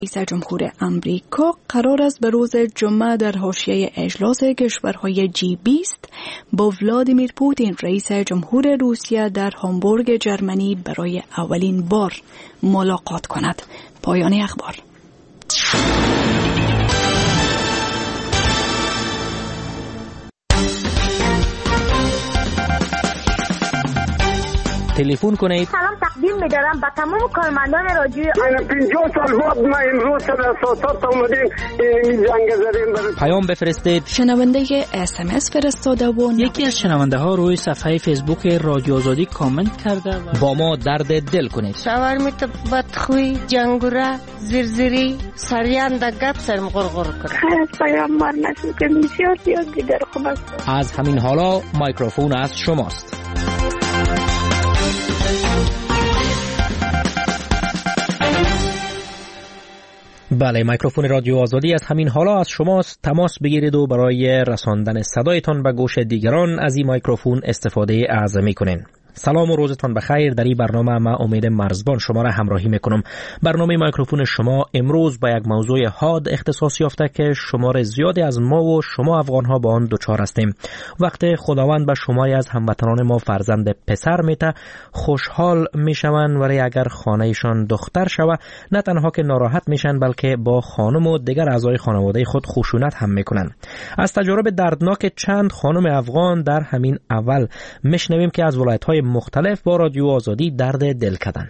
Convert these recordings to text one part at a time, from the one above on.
رئیس جمهور امریکا قرار است به روز جمعه در حاشیه اجلاس کشورهای G20 با ولادیمیر پوتین رئیس جمهور روسیه در هامبورگ جرمنی برای اولین بار ملاقات کند. پایان اخبار. تلفن کنید. سلام تقدیم می‌دارم به تمام کارمندان رادیو. 50 سال بعد ما امروز در اساسات اومدیم این جنگ زدیم. پیام بفرستید. شنونده SMS فرستاده و یکی از شنونده ها روی صفحه فیسبوک رادیو آزادی کامنت کرده با ما درد دل کنید. شاورمیت بدخوی جنگوره زرزری سریان در گپ سرم غرغر کنه. خیلی پیام مار نشون که بسیار زیاد دیگر خوب است. از همین حالا میکروفون از شماست. بله، میکروفون رادیو آزادی از همین حالا از شماست. تماس بگیرید و برای رساندن صدایتان به گوش دیگران از این میکروفون استفاده اعظمی کنین. سلام و روزتان بخیر. در این برنامه ما امید مرزبان شما را همراهی میکنم. برنامه میکروفون شما امروز با یک موضوع حاد اختصاص یافته که شمار زیادی از ما و شما افغان ها با آن دچار هستیم. وقتی خداوند به شماری از هموطنان ما فرزند پسر میته خوشحال میشوند، ولی اگر خانهشان دختر شوه نه تنها که ناراحت میشن بلکه با خانم و دیگر اعضای خانواده خود خشونت هم میکنن. از تجارب دردناک چند خانم افغان در همین اول میشنویم که از ولایت‌های مختلف با رادیو آزادی درد دل کردن.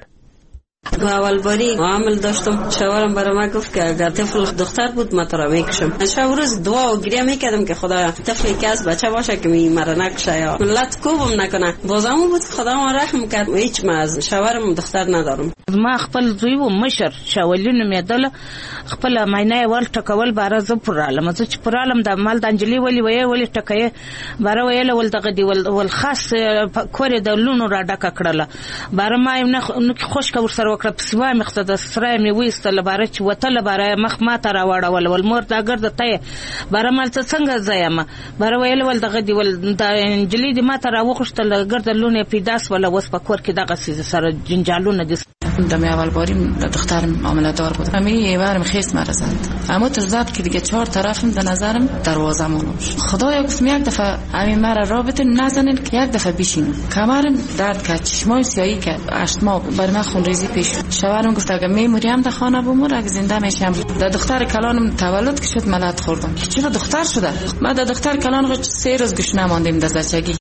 اول باری معامل داشتم، شوهرم برای من گفت که اگر طفل دختر بود من تو را میکشم. شب روز دعا و گریه میکردم که خدا طفلی که از بچه باشه که مرا نکشه یا ملت کوبم نکنه. بازم بود خدا ما رحم کرد و هیچ ما از شوهرم دختر ندارم. ما خپل زوی و مشر شاولینو میدل خپل مینه ول ټکول بار ز پرالم چې پرالم د مال د انجلی ولی ټکې بار ویل ول دغه دی ول خاص کور د لونو را ډک کړل بار ما نه خوش کور سره وکړه پسوا مقصد سره می وېستل بار چې وتل بار مخ ما تر واړول ول مور دا ګرځ ته بار مال څنګه زایم بار ویل ول دغه دی ول د انجلی دی ما تر وښتل ګرځ لونه پیداس ولا وس په کور کې دغه سیز سره جنجالونه دي. دم اول باریم دخترم معامله دار بود. همین برم خیس مرزد. اما تزاد که دیگه 4 طرفم در نظرم دروازه مونوش. خدایا گفتم یک دفعه همین مرا رابطه نزنین که یک دفعه بشینم. کمرم درد کرد، چشمای سیاهی کرد، اشتما بر من خون ریزی پیش. شوهرم گفت اگه میموریم در خانه بمور اگه زنده میشم. در دختر کلانم تولد که شد ملت خوردم. چرا دختر شده؟ ما در دختر کلان 3 روز گوش نماندیم در بچگی.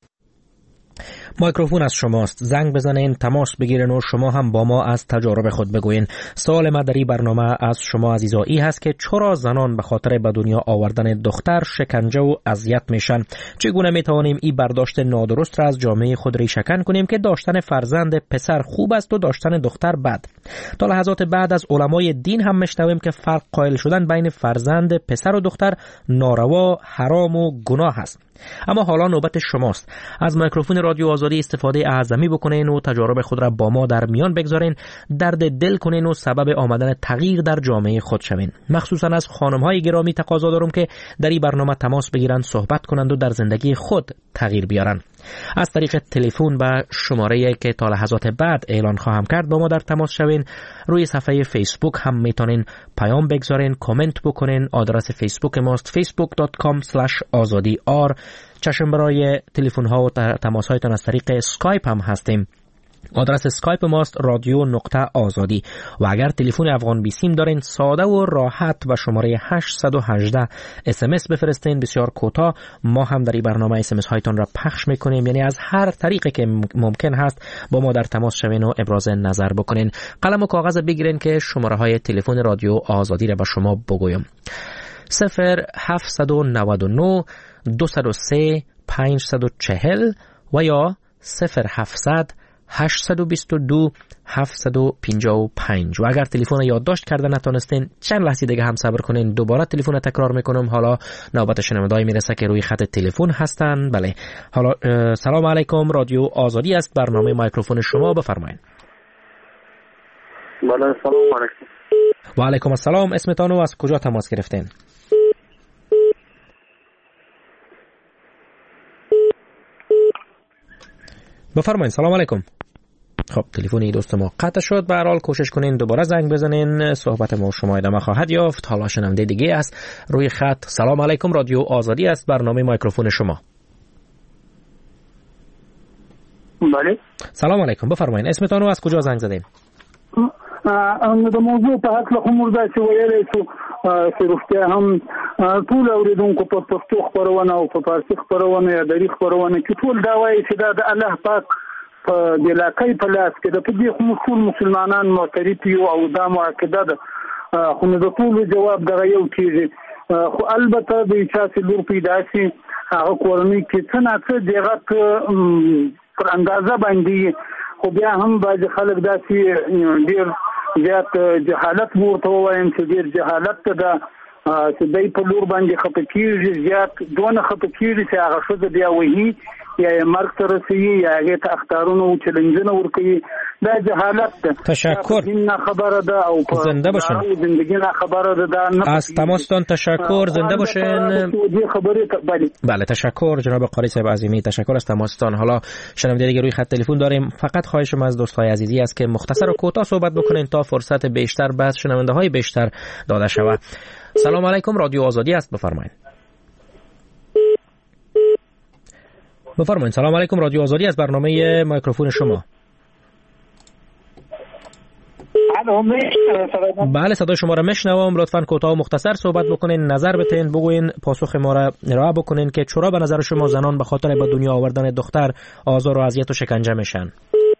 میکروفون از شماست. زنگ بزنین، تماس بگیرین و شما هم با ما از تجارب خود بگوین. سوال ما در این برنامه از شما عزیزایی هست که چرا زنان به خاطر به دنیا آوردن دختر شکنجه و اذیت میشن؟ چگونه میتوانیم این برداشت نادرست را از جامعه خود ریشه‌کن کنیم که داشتن فرزند پسر خوب است و داشتن دختر بد؟ تا لحظات بعد از علمای دین هم میشنویم که فرق قائل شدن بین فرزند پسر و دختر ناروا، حرام و گناه است. اما حالا نوبت شماست. از میکروفون رادیو آزادی استفاده اعظمی بکنین و تجارب خود را با ما در میان بگذارین، درد دل کنین و سبب آمدن تغییر در جامعه خود شوین. مخصوصا از خانم‌های گرامی تقاضا دارم که در این برنامه تماس بگیرند، صحبت کنند و در زندگی خود تغییر بیارن. از طریق تلفن به شماره‌ای که تا لحظات بعد اعلان خواهم کرد با ما در تماس شوین. روی صفحه فیسبوک هم میتونین پیام بگذارین، کامنت بکنین. آدرس فیسبوک ماست facebook.com/azadi.r. چشم برای تلفن ها و تماس هایتان از طریق اسکایپ هم هستیم. آدرس اسکایپ ماست رادیو.آزادی. و اگر تلفن افغان بیسیم دارین ساده و راحت به شماره 818 SMS بفرستین، بسیار کوتاه. ما هم در این برنامه SMS هایتان را پخش میکنیم، یعنی از هر طریقی که ممکن هست با ما در تماس شوین و ابراز نظر بکنین. قلم و کاغذ بگیرین که شماره های تلفن رادیو آزادی را به شما بگویم. 0799 203 540 و یا 0700 822 755. و اگر تلفن یادداشت کرده نتونستین چند لحظه دیگه هم صبر کنین، دوباره تلفن تکرار میکنم. حالا نوبت شنونده‌ای میرسه که روی خط تلفن هستن. بله، حالا سلام علیکم، رادیو آزادی است، برنامه میکروفون شما، بفرمایید. بله، سلام علیکم. و علیکم السلام. اسمتان و از کجا تماس گرفتین؟ بفرمایید. سلام علیکم. خب تلفنی دوست ما قطع شد. به هر حال کوشش کنین دوباره زنگ بزنین، صحبت ما شما ادامه خواهد یافت. حالا شنونده دیگه است روی خط. سلام علیکم، رادیو آزادی است، برنامه میکروفون شما. بله سلام علیکم، بفرمایید اسمتون و از کجا زنگ زدین؟ د موضوع په حق له کوم ځای چې ویلې شو چې روغتیا هم ټول اوریدونکو په پښتو خبرونه او په فارسي خبرونه یا دری خبرونه کې ټول دا وایي چې دا د الله پاک په د علاقې په لاس کې د دې ټول مسلمانان معترف یو او دا معقده ده. خو نو د ټول جواب دغه یو کیږي. خو البته د چا چې لور پیدا شي هغه کورنۍ کې څه نه څه دغه پر اندازه باندې، خو بیا هم بعض خلک داسې ډیر زیات جهالت ورته وایم چې ډیر جهالت ده چې دای په لور باندې خپه کیږي، زیات دونه خپه کیږي چې هغه څه بیا وਹੀ یا مرګ ته رسېږي یا هغه ته اختارونه او چیلنجونه ورکوي. دا جهالت ده. تشکر. نه خبره ده او په زنده باشین. زندگی نه خبره ده. دا نه از تماستان تشکر، زنده باشین. بله تشکر جناب قاری صاحب عظیمی، تشکر از تماستان. حالا شنونده دیگه روی خط تلفن داریم. فقط خواهشم از دوستای عزیزی است که مختصر و کوتاه صحبت بکنین تا فرصت بیشتر بعد شنونده های بیشتر داده شود. سلام علیکم، رادیو آزادی است، بفرمایید. بفرمایید. سلام علیکم، رادیو آزادی است، برنامه میکروفون شما. بله صدای شما را میشنوم. لطفاً کوتاه و مختصر صحبت بکنین، نظر بتین، بگوین، پاسخ ما را ارائه بکنین که چرا به نظر شما زنان به خاطر به دنیا آوردن دختر آزار و اذیت و شکنجه میشن؟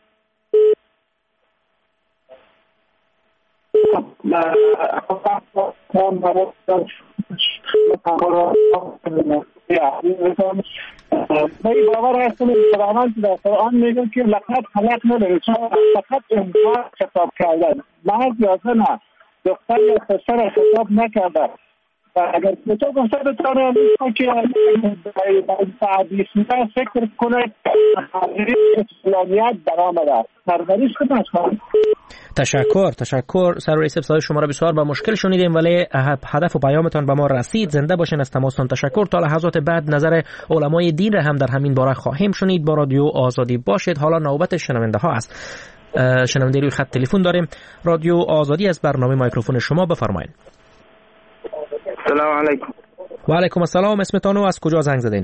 من باور هستم قرآن در قرآن میگه که لقد خلقنا الانسان فقط انسان خطاب کردن، مرد یا زن دختر یا پسر خطاب نکردن. اگر تو گفته بتونه که تعدیس میده فکر کنه اسلامیت برآمده پرورش کنه. تشکر سرور ایسب، صدای شما را بسیار با مشکل شنیدیم ولی هدف و پیامتان به ما رسید. زنده باشین، از تماستان تشکر. تا لحظات بعد نظر علمای دین را هم در همین باره خواهیم شنید. با رادیو آزادی باشید. حالا نوبت شنونده ها است. شنونده روی خط تلفن داریم. رادیو آزادی از برنامه میکروفون شما، بفرمایید. سلام علیکم. و علیکم السلام، اسمتون و از کجا زنگ زدین؟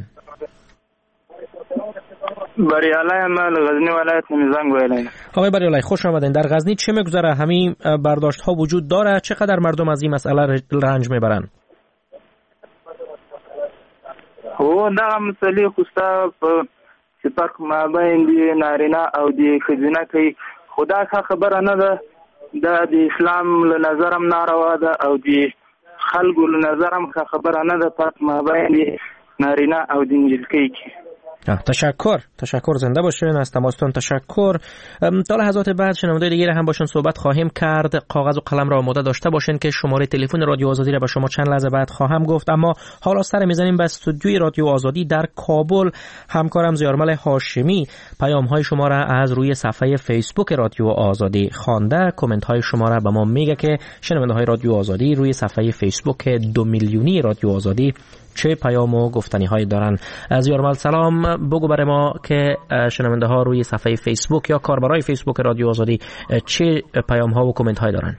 بریالای من غزنی ولایت زنگ ویلین. آقای بریالای خوش آمدین. در غزنی چه میگذره؟ همین برداشت ها وجود داره؟ چقدر مردم از این مسئله رنج میبرن؟ هو دا مسئله خوستا چې فرق مابین دی نارینه او دی ښځینه کوي، خدا خبره نه ده. دا د اسلام له نظرم ناروا ده او دی خلقو له نظرم خبره نه ده. فرق مابین دی نارینه او دی نجلکی کی. تشکر زنده باشین، از تماستون تشکر. تا لحظات بعد شنونده دیگه هم باشن صحبت خواهیم کرد. کاغذ و قلم را آماده داشته باشین که شماره تلفن رادیو آزادی را به شما چند لحظه بعد خواهم گفت. اما حالا سر میزنیم به استودیوی رادیو آزادی در کابل. همکارم زیارمل هاشمی پیام های شما را از روی صفحه فیسبوک رادیو آزادی خوانده. کامنت های شما را به ما میگه که شنونده های رادیو آزادی روی صفحه فیسبوک 2 میلیونی رادیو آزادی چه پیام و گفتنی هایی دارن. از یارمال سلام، بگو برای ما که شنونده ها روی صفحه فیسبوک یا کاربرای فیسبوک رادیو آزادی چه پیام ها و کامنت هایی دارن.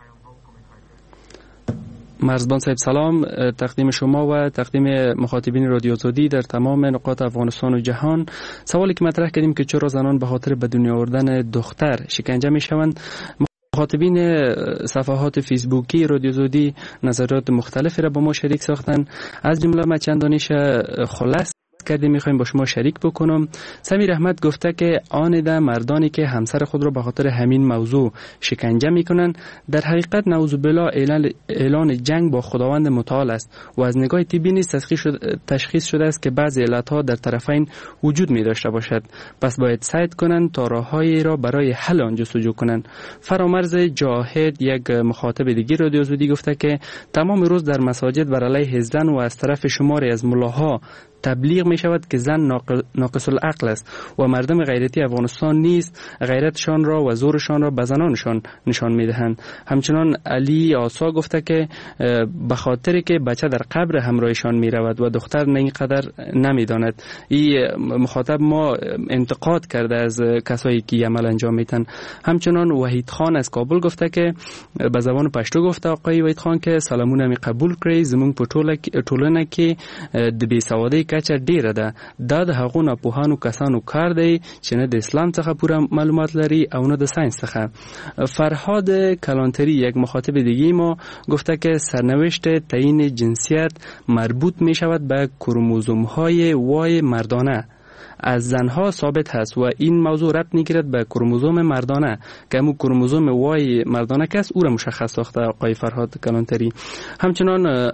مرزبان صاحب سلام، تقدیم شما و تقدیم مخاطبین رادیو آزادی در تمام نقاط افغانستان و جهان. سوالی که مطرح کردیم که چرا زنان به خاطر به دنیا آوردن دختر شکنجه می شوند، مخاطبین صفحات فیسبوکی رادیو آزادی نظرات مختلفی را با ما شریک ساختن. از جمله ما چندانیش خلاص کردیم میخوایم با شما شریک بکنم. سمیر احمد گفته که آن ده مردانی که همسر خود را به خاطر همین موضوع شکنجه میکنن در حقیقت نعوذ بالله اعلان جنگ با خداوند متعال است و از نگاه طبی نیز تشخیص شده است که بعضی علتها در طرفین وجود می داشته باشد. پس باید سعی کنند تا راههایی را برای حل آن جستجو کنند. فرامرز جاهد یک مخاطب دیگه رادیو آزادی گفته که تمام روز در مساجد بر علیه زن و از طرف شماری از ملاها تبلیغ می شود که زن ناقص العقل است و مردم غیرتی افغانستان نیز غیرتشان را و زورشان را به زنانشان نشان میدهند. همچنان علی آسا گفته که به خاطر که بچه در قبر همراهشان می رود و دختر نه اینقدر نمیداند. این مخاطب ما انتقاد کرده از کسایی که عمل انجام میتن. همچنان وحید خان از کابل گفته که به زبان پشتو گفته آقای وحید خان که سلامونه می قبول کړئ زمونږ په ټولنه کې د بې سوادۍ کچه ډیره ده. دا د هغو ناپوهانو کسانو کار دی چې نه د اسلام څخه پوره معلومات لري او نه د ساینس څخه. فرهاد کلانتری یک مخاطب دیگه ما گفته که سرنوشت تعیین جنسیت مربوط می شود به کروموزوم های وای مردانه از زنها ثابت هست و این موضوع ربط میگیرد به کروموزوم مردانه که همون کروموزوم وای مردانه کس او را مشخص ساخته آقای فرهاد کلانتری. همچنان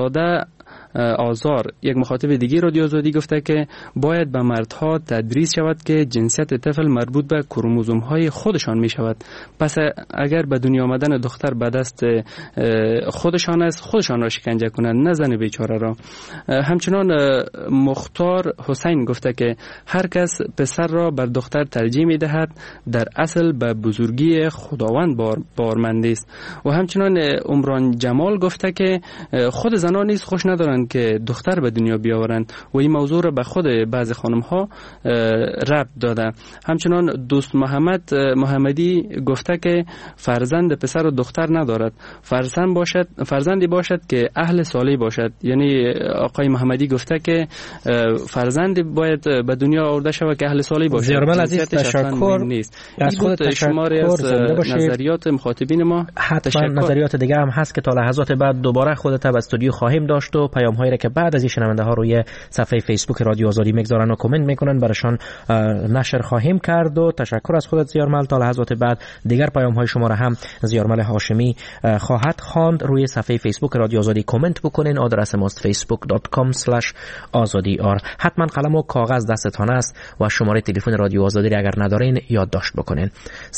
آزار یک مخاطب دیگه رادیو آزادی گفته که باید به مردها تدریس شود که جنسیت طفل مربوط به کروموزوم های خودشان می شود. پس اگر به دنیا آمدن دختر به دست خودشان است خودشان را شکنجه کنند نه زن بیچاره را. همچنان مختار حسین گفته که هر کس پسر را بر دختر ترجیح می دهد در اصل به بزرگی خداوند باورمند است. و همچنان عمران جمال گفته که خود زنان نیز خوش ندارند که دختر به دنیا بیاورند و این موضوع را به خود بعض خانم ها ربط داده. همچنان دوست محمدی گفته که فرزند پسر و دختر ندارد، فرزندی باشد که اهل صالح باشد. یعنی آقای محمدی گفته که فرزندی باید به دنیا آورده شود که اهل صالح باشد. زیرمل عزیز تشکر از خود شماری از نظریات مخاطبین ما. حتما نظریات دیگه هم هست که تا لحظات بعد دوباره خودت به استودیو خواهیم داشت و پیام هایی که بعد از این شنونده ها روی صفحه فیسبوک رادیو آزادی میگذارن و کامنت میکنن براشان نشر خواهیم کرد. و تشکر از خودت زیارمل. تا لحظات بعد دیگر پیام های شما را هم زیارمل هاشمی خواهد خواند. روی صفحه فیسبوک رادیو آزادی کامنت بکنین. آدرس ماست facebook.com/azadi.ar. حتما قلم و کاغذ دستتان است و شماره تلفن رادیو آزادی اگر ندارین یادداشت بکنین.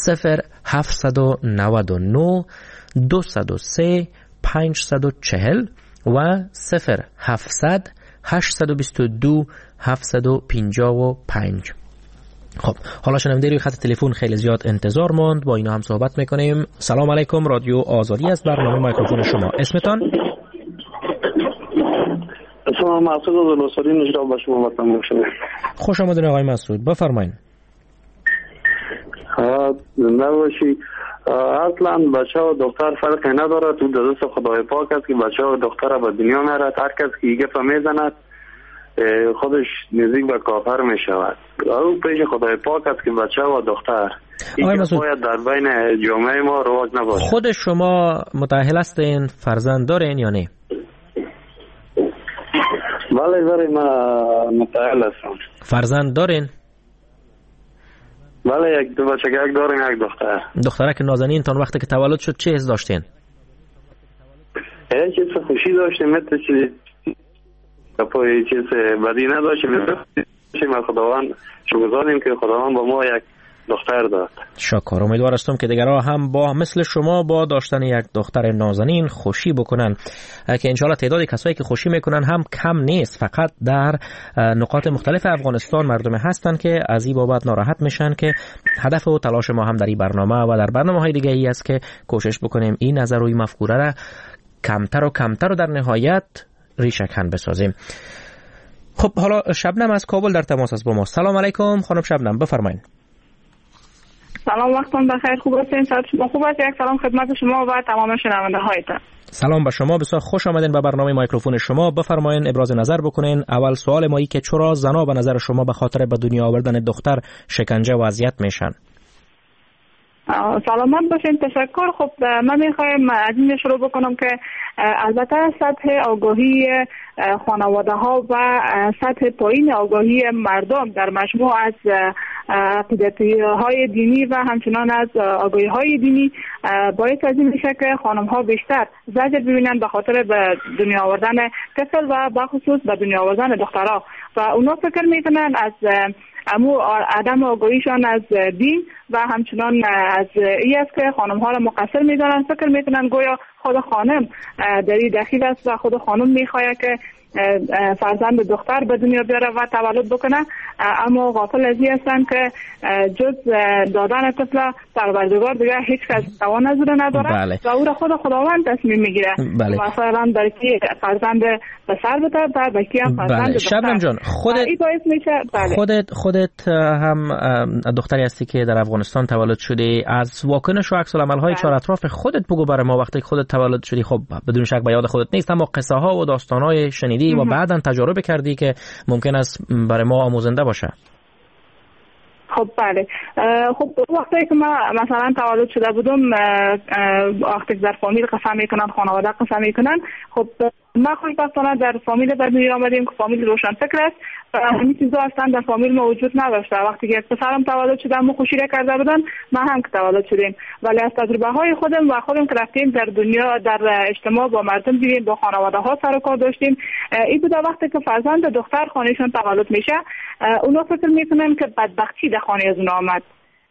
0799 203 540 و 0700 822 755. خب حالا شنونده روی خط تلفن خیلی زیاد انتظار ماند، با اینا هم صحبت میکنیم. سلام علیکم، رادیو آزادی است، برنامه میکروفون شما. اسمتان؟ اسمم مسعود از لوساری نجراب با شما وطن باشم. خوش آمدین آقای مسعود، بفرمایید. زنده باشی. اصلا بچه و دختر فرقی نداره، تو دست خدای پاک است که بچه و دختر به دنیا میارد. هر کس که گپ میزند خودش نزدیک به کافر میشود. او پیش خدای پاک است که بچه و دختر این باید در بین جامعه ما رواج نباشه. خود شما متأهل هستین؟ فرزند دارین یا نه؟ بله من متأهل هستم. فرزند دارین؟ بله یک دو بچه یک داریم، یک دختر. دخترک نازنین تان وقتی که تولد شد چه حس داشتین؟ چیز خوشی داشتیم، مثل چیز بدی نداشتیم. ما خداوند شکرگزاریم که خداوند با ما یک دختر داد. شکر. امیدوار هستم که دیگرها هم با مثل شما با داشتن یک دختر نازنین خوشی بکنن، که انشالله تعداد کسایی که خوشی میکنن هم کم نیست. فقط در نقاط مختلف افغانستان مردم هستن که از این بابت ناراحت میشن، که هدف و تلاش ما هم در این برنامه و در برنامه‌های دیگه ای است که کوشش بکنیم این نظر و این مفکوره را کمتر و کمتر و در نهایت ریشه‌کن بسازیم. خب حالا شبنم از کابل در تماس است با ما. سلام علیکم خانم شبنم، بفرمایید. سلام، وقتتون بخیر. خوب هستین؟ صحت شما خوب است؟ یک سلام خدمت شما و تمام شنونده هایتان. سلام به شما، بسیار خوش آمدین به برنامه میکروفون شما. بفرمایید ابراز نظر بکنین. اول سوال ما ای که چرا زنا به نظر شما به خاطر به دنیا آوردن دختر شکنجه و اذیت میشن؟ سلامت باشین. تشکر. خب من میخوایم از این شروع بکنم که البته سطح آگاهی خانواده ها و سطح پایین آگاهی مردم در مجموع از عقیدتی های دینی و همچنان از آگاهی های دینی باعث از این میشه که خانم ها بیشتر زجر ببینن به خاطر به دنیا آوردن طفل و بخصوص به دنیا آوردن دخترها، و اونا فکر میکنن از عدم آگاهیشان از دین و همچنان از این است که خانم ها را مقصر میدانن. فکر میکنن گویا خود خانم در این دخیل است و خود خانم میخواهد که فرزند دختر به دنیا بیاره و تولد بکنه، اما غافل از این هستند که جز دادن طفل پروردگار دیگه هیچ کس توان از او نداره و او را خداوند تصمیم میگیره. مثلا در کی فرزند پسر بده و در کی هم فرزند دختر. شبنم جان خودت هم دختری هستی که در افغانستان تولد شدی، از واکنش و عکس العمل های چهار اطراف خودت بگو برای ما. وقتی خودت تولد شدی خب بدون شک به یاد خودت نیست، اما قصه ها و داستان های شنیدی و بعداً تجربه کردی که ممکن است برای ما آموزنده باشه. خب بله، خب وقتی که ما مثلا تولد شده بودم، وقتی در فامیل قسم میکنن، خانواده قسم میکنن، خب ما خوشبختانه در فامیل به دنیا آمدیم که فامیل روشن فکر است و همین چیزا اصلا در فامیل ما وجود نداشته. وقتی که پسرم تولد شده ما خوشی را کرده بودن، ما هم که تولد شدیم، ولی از تجربه های خودم که رفتیم در دنیا، در اجتماع با مردم دیدیم، با خانواده ها سر و کار داشتیم، این بوده وقتی که فرزند دختر خانهشون تولد میشه اونا فکر میکنن که بدبختی در خانه از اونا آمد.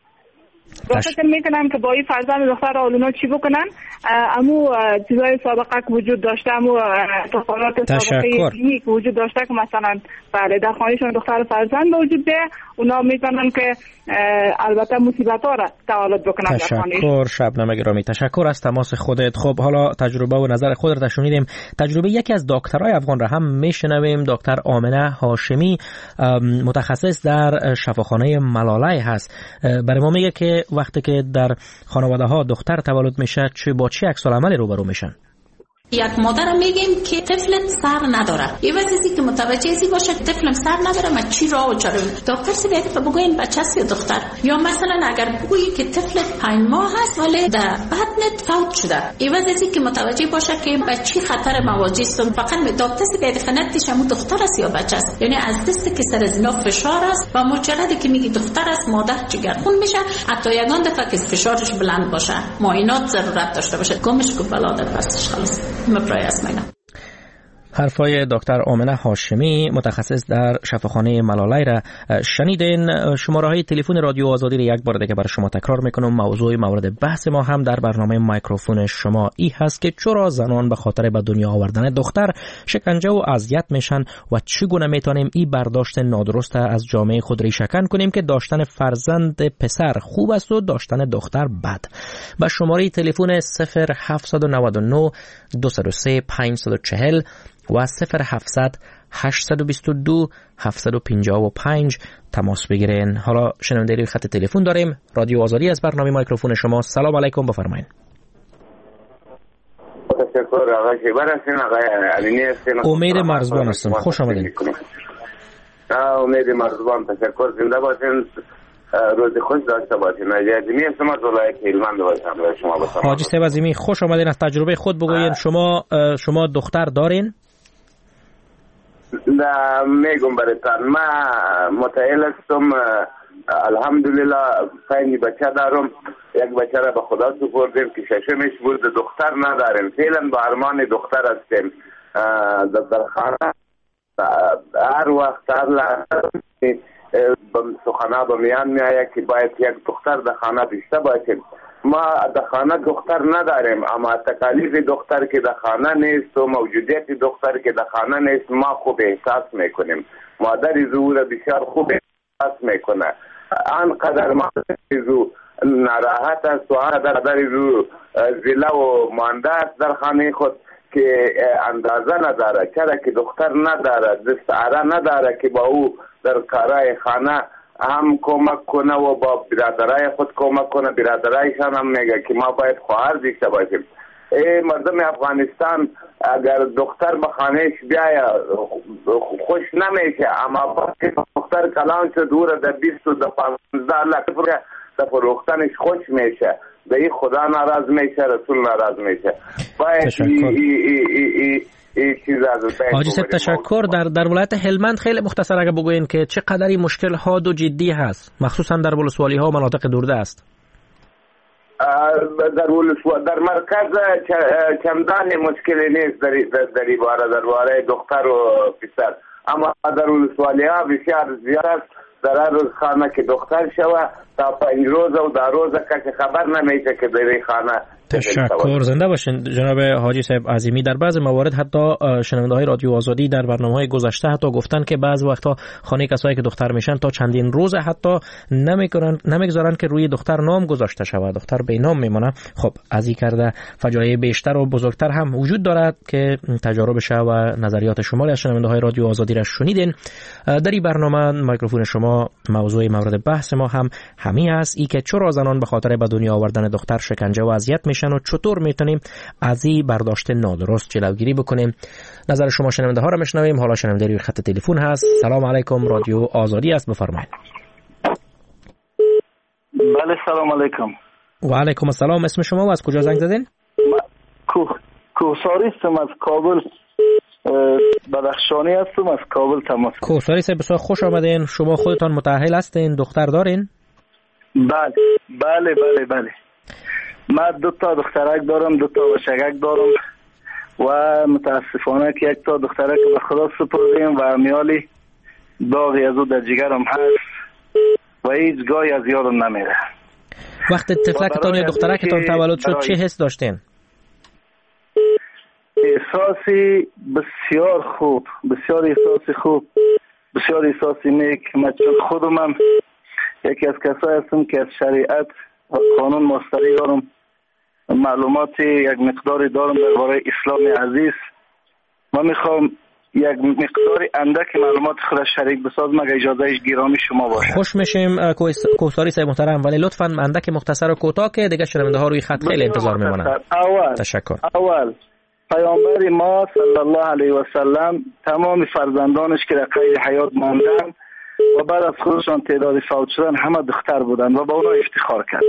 فکر میکنم که با این فرزند دختر اونا چی بکنن، امو چیزای سابقه که وجود داشته، امو تفاوت سابقه دینی که وجود داشته که مثلا بله در خانهشون دختر فرزند موجود ده، اونا میتونن که البته مصیبت ها را تولد بکنن. تشکر شبنم گرامی، تشکر از تماس خودت. خب حالا تجربه و نظر خودت را شنیدیم، تجربه یکی از دکترای افغان را هم میشنویم. دکتر آمنه هاشمی متخصص در شفاخانه ملالای هست، برای ما میگه که وقتی که در خانواده ها دختر تولد میشه با چه عکس العملی روبرو میشن. یک مادر میگیم که طفلت سر نداره، یه وقتی که متوجه ازی باشه که طفلم سر نداره ما چی راه و چاره دکتر سی بگه بگوین بچه است یا دختر، یا مثلا اگر بگویی که طفلت 5 ماه هست ولی در بدنت فوت شده، یه وقتی که متوجه باشه که بچی خطر مواجه است، فقط به دکتر سی بگه فنتش هم دختر است یا بچه است، یعنی از دست که سر از اینا فشار است و مجرد که میگی دختر است مادر جگرخون میشه، حتی یگان دفعه که فشارش بلند باشه معاینات ضرورت داشته باشه گمش کو بلاده پسش خلاص مبرای اسمینا. حرفای دکتر آمنه هاشمی متخصص در شفاخانه ملالای را شنیدین. شماره‌های تلفن رادیو آزادی را یک بار دیگه برای شما تکرار میکنم. موضوع مورد بحث ما هم در برنامه میکروفون شما ای هست که چرا زنان به خاطر به دنیا آوردن دختر شکنجه و اذیت میشن و چگونه میتونیم این برداشت نادرست از جامعه خود ریشه‌کن کنیم که داشتن فرزند پسر خوب است و داشتن دختر بد. با شماره تلفن 0799 203 540 و 0700 822 755 تماس بگیرین. حالا شنونده روی خط تلفن داریم. رادیو آزادی از برنامه میکروفون شما. سلام علیکم، بفرمایید. تشکر آقای شیبر هستین. آقای علینی هستین. امید مرزبان هستم. خوش آمدین. امید مرزبان، تشکر. زنده باشین، روز خوش داشته باشین. عزیزی هستم از ولایت هلمند باشم. شما باشم حاجی صاحب عظیمی، خوش آمدین. از تجربه خود بگوین. شما دختر دارین؟ نه، میگم براتون ما متعهل هستم، الحمدلله 5 بچه دارم. یک بچه را به خدا سپردیم که ششمش بود، دختر نداریم. فعلا با ارمان دختر هستیم. در خانه هر وقت هر لحظه سخنه به میان میآید که باید یک دختر در خانه داشته باشیم. ما در خانه دختر نداریم، اما تکالیف دختر که در خانه نیست و موجودیت دختر که در خانه نیست ما خوب احساس میکنیم. مادر زو بسیار خوب احساس میکنه. آنقدر مادر زو ناراحت است و آنقدر زو زله و مانده است در خانه خود که اندازه نداره. چرا که دختر نداره، دستاره نداره که با او در کارهای خانه هم کمک کنه و با برادرای خود کمک کنه. برادرایشان هم میگه که ما باید خواهر داشته باشیم. مردم افغانستان اگر دختر به خانهش بیاید خوش نمیشه، اما وقتی دختر کلان شد او را در 20 و 15 لک در فروختنش خوش میشه. به این خدا ناراض میشه، رسول ناراض میشه. باید حاجی صاحب تشکر. در ولایت هلمند خیلی مختصر اگه بگوین که چه قدری مشکل حاد و جدی هست، مخصوصا در ولسوالی ها و مناطق دورده است. در مرکز چندان مشکلی نیست در این باره دختر و پسر، اما در ولسوالی ها بسیار زیاد است. در هر روز خانه که دختر شوه تا 5 روز و در روز کسی خبر نمیشه که در این خانه تشکر. زنده باشین جناب حاجی صاحب عظیمی. در بعض موارد حتی شنونده‌های رادیو آزادی در برنامه‌های گذشته حتی گفتن که بعض وقتا خانه کسایی که دختر میشن تا چندین روز حتی نمیگذارن که روی دختر نام گذاشته شود، دختر به نام میمونه. خب از این کرده فجایع بیشتر و بزرگتر هم وجود دارد که تجاربش و نظریات شمالی از شنونده‌های رادیو آزادی را شنیدین. در این برنامه میکروفون شما موضوع مورد بحث ما هم همین است، ای که چرا زنان به خاطر به دنیا آوردن دختر شکنجه و اذیت میشن و چطور میتونیم از این برداشت نادرست جلوگیری بکنیم. نظر شما شنونده ها را میشنویم. حالا شنونده روی خط تلفن هست. سلام علیکم، رادیو آزادی است، بفرمایید. بله سلام علیکم. و علیکم السلام. اسم شما و از کجا زنگ زدین؟ کوساری هستم از کابل، بدخشانی هستم از کابل تماس. کوساری صاحب بسیار خوش آمدین. شما خودتان متأهل هستین؟ دختر دارین؟ بله من 2 تا دخترک دارم، 2 تا بچگک دارم و متاسفانه که 1 تا دخترک به خدا سپردیم و میالی داغی از او در جگرم هست و هیچ گاهی از یادم نمیره. وقت طفلکتان یا دخترکتان تولد شد چه حس داشتین؟ احساسی بسیار خوب، بسیار احساسی نیک. من چون خودم هم یکی از کسایی هستم که از شریعت و قانون مستری دارم، معلوماتی یک مقداری دارم درباره اسلام عزیز. من میخوام یک مقداری اندک معلومات خود شریک بسازم اگه اجازهش گرامی شما باشه. خوش میشیم کوساری صاحب محترم، ولی لطفاً اندک مختصر و کوتاه که دیگه شنونده ها روی خط خیلی انتظار میمونن. تشکر. اول پیامبر ما صلی الله علیه و سلم تمام فرزندانش که در قید حیات ماندن و بعد از خودشان تعداد فوت شدن همه دختر بودن و با اونا افتخار کرد.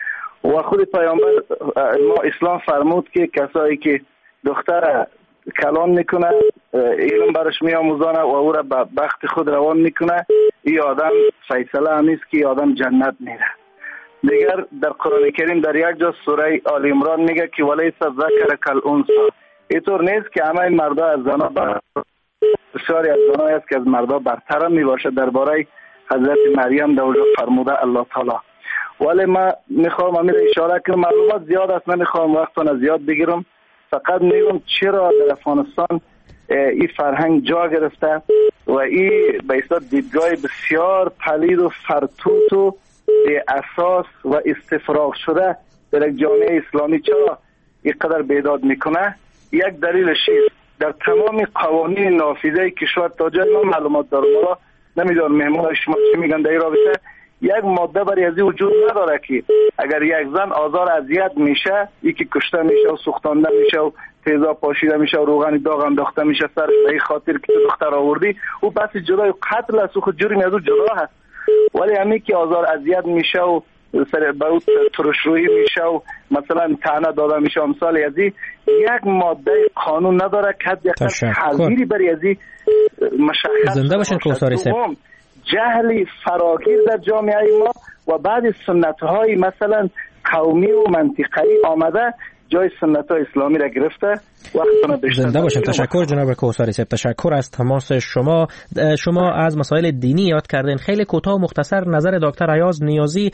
و خود پیامبر ما اسلام فرمود که کسایی که دختر کلان میکنه، علم برش میآموزانه و او را به بخت خود روان میکنه، این آدم فیصله همیست که این آدم جنت میره. دیگر در قرآن کریم در یک جا سوره آل عمران میگه که ولیس ذکر کالانثی، اینطور نیست که همه مردا از زنا بسیاری از زنایی است که از مردا برتر میباشه. درباره حضرت مریم در اونجا فرموده الله تعالی. ولی من میخوام همین اشاره کنم، معلومات زیاد است، نمیخوام وقتتون زیاد بگیرم، فقط میگم چرا در افغانستان این فرهنگ جا گرفته و این به اصطلاح دیدگاه بسیار پلید و فرتوت و به اساس و استفراغ شده در یک جامعه اسلامی چرا اینقدر بیداد میکنه. یک دلیلش در تمام قوانین نافذه کشور تا جای من معلومات دارم، حالا نمیدونم مهمان شما چی میگن در این رابطه، یک ماده برای ازی وجود نداره که اگر یک زن آزار اذیت میشه، یکی کشته میشه و سوختانده میشه و تیزاب پاشیده میشه و روغن داغ انداخته میشه سرش به این خاطر که دختر آوردی، او بس جدای قتل است و خود جرمی از او جدا هست. ولی همین که آزار اذیت میشه و سر به او ترشرویی میشه و مثلا طعنه داده میشه امثال ازی، یک ماده قانون نداره که حد یک تحذیری برای ازی مشخص. زنده باشین کوساری صاحب. جهلی فراگیر در جامعه ما و بعد سنت‌های مثلا قومی و منطقه‌ای آمده جای سنت‌های اسلامی را گرفته. زنده باشین. تشکر جناب کوساری صاحب، تشکر از تماس شما. شما از مسائل دینی یاد کردین. خیلی کوتاه و مختصر نظر دکتر ایاز نیازی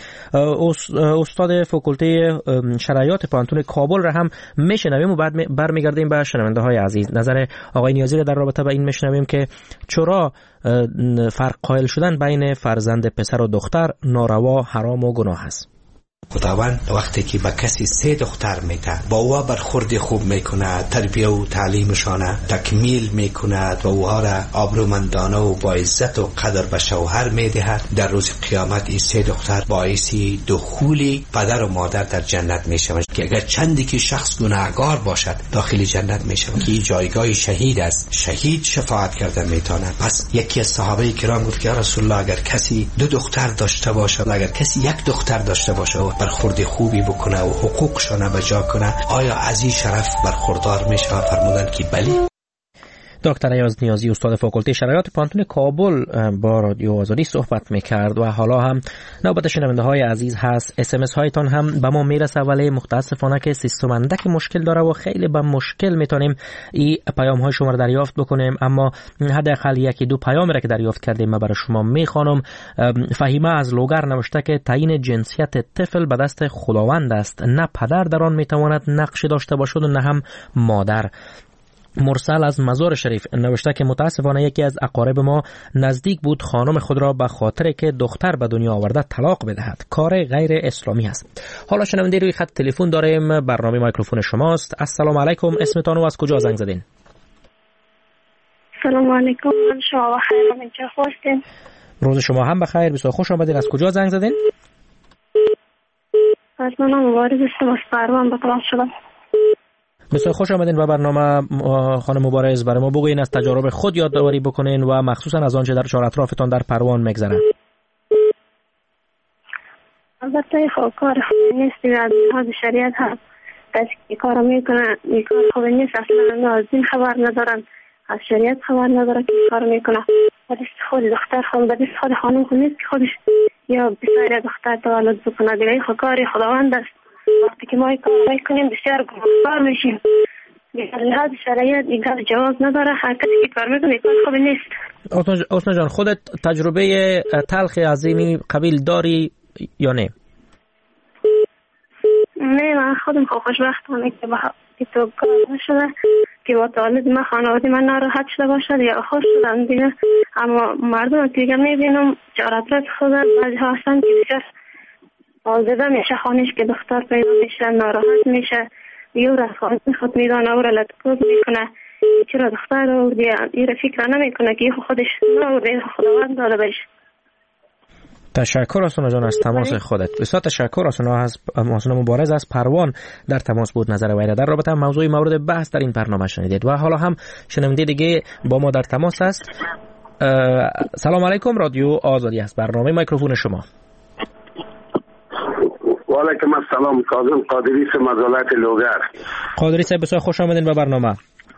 استاد فاکولته شرعیات پانتون کابل را هم میشنویم و بعد برمیگردیم به شنونده های عزیز. نظر آقای نیازی را در رابطه با این میشنویم که چرا فرق قائل شدن بین فرزند پسر و دختر ناروا، حرام و گناه است. خداوند وقتی که به کسی 3 دختر میده با او برخورد خوب میکنه، تربیه و تعلیمشان تکمیل میکند و اوها را آبرومندانه و با عزت و قدر به شوهر میدهد، در روز قیامت این 3 دختر باعثی دخول پدر و مادر در جنت میشوند که اگر چندی که شخص گناهکار باشد داخل جنت میشوند که جایگاه شهید است، شهید شفاعت کردن میتونه. پس یکی از صحابه کرام گفت که رسول الله اگر کسی 2 دختر داشته باشد، اگر کسی 1 دختر داشته باشه و برخورد خوبی بکنه و حقوقشان بجا کنه، آیا از این شرف برخوردار میشه؟ فرمودن که بله. دکتر ایاز نیازی استاد فاکولته شرایط پانتون کابل با رادیو آزادی صحبت میکرد و حالا هم نوبت شنونده های عزیز هست. SMS هایتان هم به ما میرسه ولی متاسفانه که سیستم اندک مشکل داره و خیلی به مشکل میتونیم این پیام های شما رو دریافت بکنیم، اما حداقل یکی دو پیام را که دریافت کردیم من برای شما میخوانم. فهیمه از لوگر نوشته که تعیین جنسیت طفل به دست خداوند است، نه پدر در آن میتواند نقشی داشته باشد و نه هم مادر. مرسل از مزار شریف نوشته که متاسفانه یکی از اقارب ما نزدیک بود خانم خود را به خاطر که دختر به دنیا آورده طلاق بدهد. کار غیر اسلامی است. حالا شنونده روی خط تلفن داریم. برنامه مایکروفون شماست. السلام علیکم، اسمتان و از کجا زنگ زدین؟ سلام علیکم، من شما بخیر، من چه خوشتین؟ روز شما هم بخیر، بسیار خوش آمدین. از کجا زنگ زدین؟ از من مبارز هستم، از پروان به تماس شدم. بسیار خوش آمدین و برنامه خانم مبارز برای ما بگوین، از تجارب خود یادآوری بکنین و مخصوصا از آنچه در چهار اطرافتان در پروان میگذره. البته خب کار خوب نیست، از لحاظ شریعت هم کسی که کار میکنه این کار خوب نیست، اصلا از دین خبر ندارن، از شریعت خبر نداره که کار میکنه. ولی خود دختر خود به دست خود خانم خود نیست که خودش یا بسیار دختر تولد بکنه، دیگه خود کار خداوند است. وقتی که ما این کار میکنیم بسیار گناهکار میشیم. لحاظ شرایط این کار جواز نداره، هر کسی که کار میکنه کار خوب نیست. حسنا جان، خودت تجربه تلخ عظیمی قبیل داری یا نه؟ نه، من خودم خوشبختانه که تو کار نشده که با تولد من خانواده من ناراحت شده باشد یا خوش شدن دیگه. اما مردم دیگه میبینم چهارت خود بعضی ها هستن که بسیار آزده میشه، خانش که دختر پیدا میشه ناراحت میشه، یه را خود میدانه او را لطکوز میکنه، چرا دختر رو این را فکر نمیکنه که خودش نورده خداوند داده بشه. تشکر آسونا جان از تماس خودت. بسیار تشکر. آسونا مبارز از پروان در تماس بود. نظر وی در رابطه موضوع مورد بحث در این برنامه شنیدید و حالا هم شنونده دیگه با ما در تماس است. سلام علیکم، رادیو آزادی است، برنامه مایکروفون شما. و علیکم السلام، کاظم قادری از مزالت لوگر. قادری صاحب بسیار خوش آمدین به برنامه.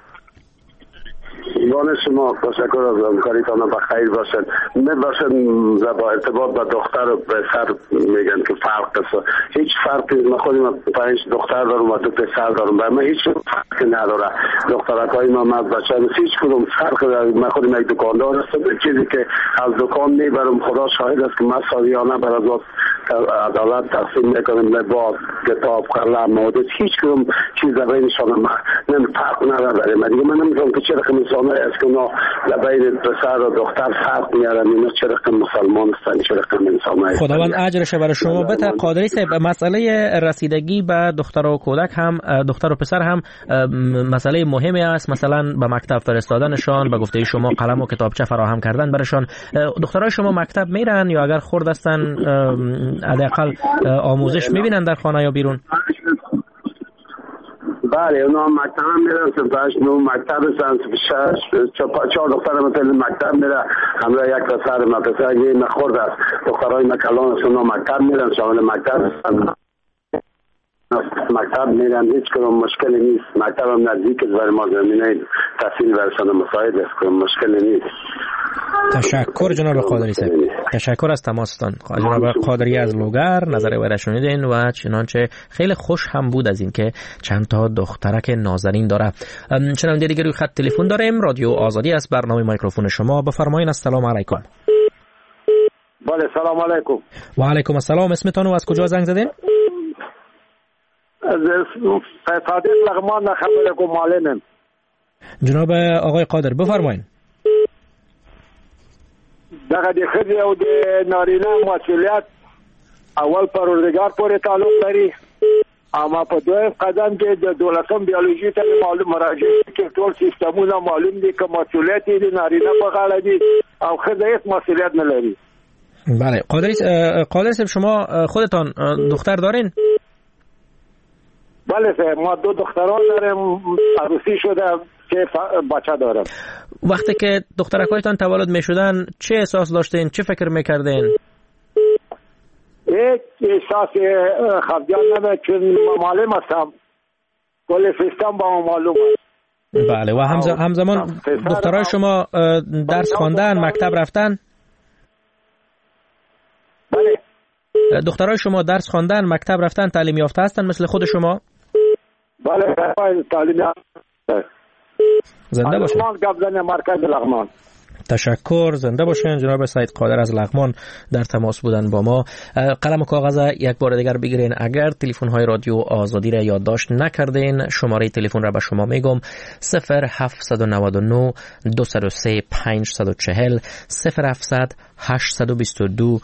بان شما تشکر از همکاریتان، بخیر باشد. میباشد با ارتباط با دختر و پسر میگن که فرق است. هیچ فرقی، من خودم 5 دختر دارم و 2 پسر دارم، برای من هیچ فرقی نداره. دخترکای ما مرد بچه هیچ کدوم فرق نداره. من خودم یک دکاندار هستم، چیزی که از دکان میبرم خدا شاهد است که من سالیانه بر از عدالت تقسیم میکنم، لباس، کتاب، قلم، مواد، هیچ کدوم چیز بینشان من فرق نداره. من دیگه من نمیدونم که چرا که انسان است که اونا بین پسر و دختر فرق میارن، اینا چرا که مسلمان هستن، چرا که انسان هستن. خداوند اجرش برای شما بده. قادری صاحب، مسئله رسیدگی به دختر و کودک هم، دختر و پسر هم مسئله مهمی است. مثلا به مکتب فرستادنشان، به گفته شما قلم و کتابچه فراهم کردن برشان. دخترای شما مکتب میرن یا اگر خرد هستن حداقل آموزش میبینن در خانه یا بیرون؟ بله، اونا مکتب هم میرن، سنفش نو مکتب هستن، 4 دختر مثلا مکتب میره، همراه یک پسر مدرسه. یه مخورد است دخترای مکلان هستن، اونا مکتب میرن، شامل مکتب هستن، مکتب میرن، هیچ کدوم مشکلی نیست. مکتب هم نزدیک است، برای ما زمینه تحصیل برشان مساعد است، کدوم مشکلی نیست. تشکر جناب قادری صاحب، تشکر از تماستان. جناب قادری از لوگر نظر وی را شنیدین و چنانچه خیلی خوش هم بود از این که چند تا دخترک نازنین داره. چنانچه دیگه روی خط تلفن داریم. رادیو آزادی است، برنامه مایکروفون شما، بفرمایید. السلام علیکم. بله، سلام علیکم. و علیکم السلام. اسمتون و از کجا زنگ زدین؟ از صادق لغمان خبرکم معلمم. جناب آقای قادر بفرمایید. دغه د ښځې او د نارینه مسؤلیت اول پروردګار پورې تعلق لري، اما په دویم قدم کې د 12 بیولوژي ته معلوم مراجعه کې ټول سیستمونه معلوم دي که مسؤلیت یې د نارینه په غاړه دي او ښځه هیڅ مسؤلیت نه لري. بله، قادر صاحب شما خودتان دختر دارین؟ بله صاحب، ما 2 دختران دارم، عروسی شده، 3 بچه دارم. وقتی که دخترکایتان تولد می شدن چه احساس داشتین؟ چه فکر می کردین؟ هیچ احساس خفگان نمید، چون معلم هستم، کل سیستم با ما معلوم است. بله. و همزمان دخترای شما درس خواندن، مکتب رفتن؟ بله. دخترای شما درس خواندن، مکتب رفتن، تعلیم یافته هستن مثل خود شما؟ بله تعلیم یافته. زنده باشین. مرکز لغمان. تشکر، زنده باشین. جناب سعید قادر از لغمان در تماس بودن با ما. قلم و کاغذ یک بار دیگر بگیرین. اگر تلفن های رادیو آزادی را یادداشت نکردین، شماره تلفن را به شما میگم: 0799 203 540 0700 822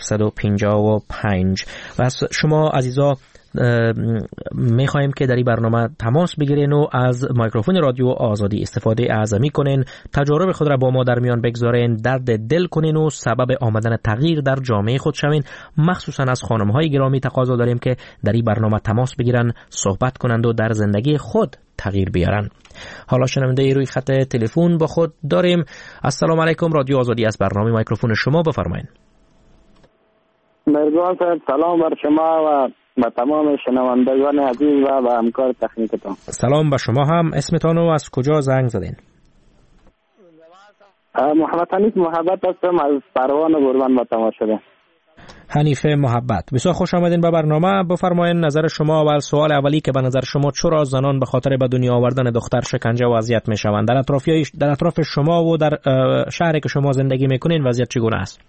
755. و شما عزیزا میخواهیم که در این برنامه تماس بگیرین و از مایکروفون رادیو آزادی استفاده اعظمی کنین، تجارب خود را با ما در میان بگذارین، درد دل کنین و سبب آمدن تغییر در جامعه خود شوین. مخصوصا از خانم‌های گرامی تقاضا داریم که در این برنامه تماس بگیرن، صحبت کنند و در زندگی خود تغییر بیارن. حالا شنونده روی خط تلفن با خود داریم. السلام علیکم، رادیو آزادی از برنامه مایکروفون شما، بفرمایید. مرزوان صاحب، سلام بر شما و با تمام شنوندگان عزیز و با همکار تکنیکتان. سلام به شما هم. اسمتان و از کجا زنگ زدین؟ محمد حنیف محبت هستم از پروان گربن با تماس شده. حنیف محبت، بسیار خوش آمدین به برنامه. بفرمایید نظر شما. اول سوال اولی که به نظر شما چرا زنان به خاطر به دنیا آوردن دختر شکنجه و اذیت میشوند؟ در اطراف شما و در شهری که شما زندگی میکنین وضعیت چگونه است؟